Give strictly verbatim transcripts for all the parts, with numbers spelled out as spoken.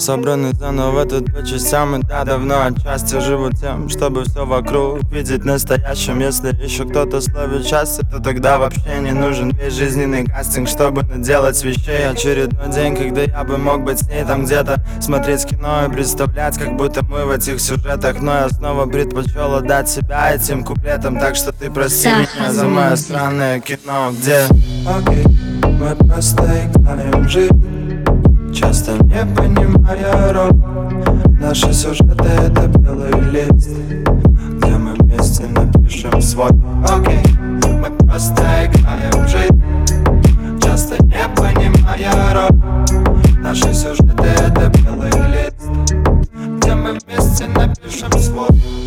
собраны заново тут по частям. И да, давно отчасти живу тем, чтобы все вокруг видеть настоящим. Если еще кто-то словит счастье, то тогда вообще не нужен весь жизненный кастинг, чтобы наделать вещей. Очередной день, когда я бы мог быть с ней там где-то, смотреть кино и представлять, как будто мы в этих сюжетах. Но я снова предпочел отдать себя этим куплетам. Так что ты прости меня за мое странное кино, где окей, мы просто играем жизнь, часто не понимая роль. Наши сюжеты — это белый лист, где мы вместе напишем свой. Окей, мы просто играем жизнь, часто не понимая роль. Наши сюжеты — это белый лист, где мы вместе напишем свой.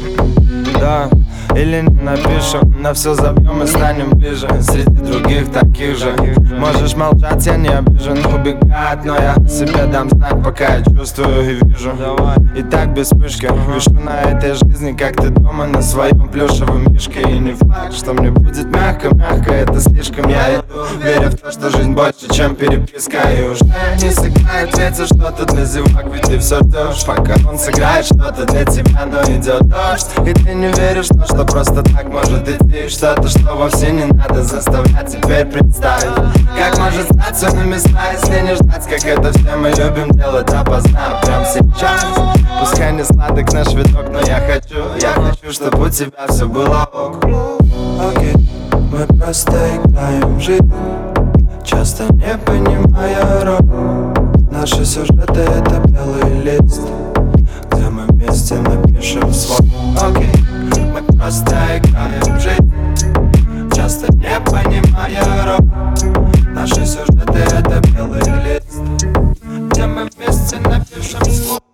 Да, или не напишем, на все забьем и станем ближе среди других таких же. Можешь молчать, я не обижен, убегает, но я себе дам знак, пока я чувствую и вижу. И так без вспышки вишу на этой жизни, как ты дома на своем плюшевом мишке. И не факт, что мне будет мягко-мягко, это слишком. Я иду, веря в то, что жизнь больше, чем переписка. И уже не сыграет ветер что-то для зевак, ведь ты все ждешь, пока он сыграет что-то для тебя. Но идет дождь, и ты не веришь в то, что просто так может идти. Что-то, что вовсе не надо заставлять. Теперь представить, как может стать все на места, если не ждать, как это все мы любим делать допоздна. Прям сейчас, пускай не сладок наш видок, но я хочу, я хочу, чтобы у тебя все было ок. Окей, мы просто играем жизнь, часто не понимая роль. Наши сюжеты — это белый лист, где мы вместе напишем свой. Окей, мы просто играем жизнь, часто не понимая роль. Наши сюжеты — это белый лист, где мы вместе напишем свой.